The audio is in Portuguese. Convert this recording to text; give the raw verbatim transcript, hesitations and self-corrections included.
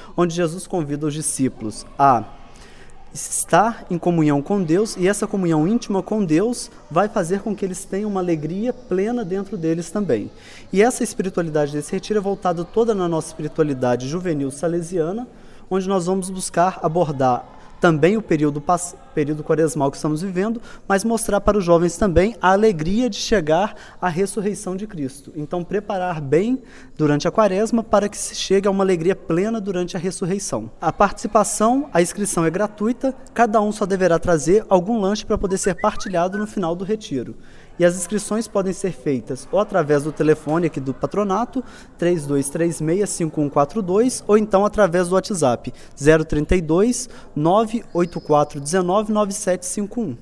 onde Jesus convida os discípulos a estar em comunhão com Deus, e essa comunhão íntima com Deus vai fazer com que eles tenham uma alegria plena dentro deles também. E essa espiritualidade desse retiro é voltada toda na nossa espiritualidade juvenil salesiana, onde nós vamos buscar abordar também o período, período quaresmal que estamos vivendo, mas mostrar para os jovens também a alegria de chegar à ressurreição de Cristo. Então, preparar bem durante a quaresma para que se chegue a uma alegria plena durante a ressurreição. A participação, a inscrição é gratuita, cada um só deverá trazer algum lanche para poder ser partilhado no final do retiro. E as inscrições podem ser feitas ou através do telefone aqui do patronato, três dois três seis, cinco um quatro dois, ou então através do WhatsApp, zero trinta e dois, nove oito quatro um nove, nove sete cinco um.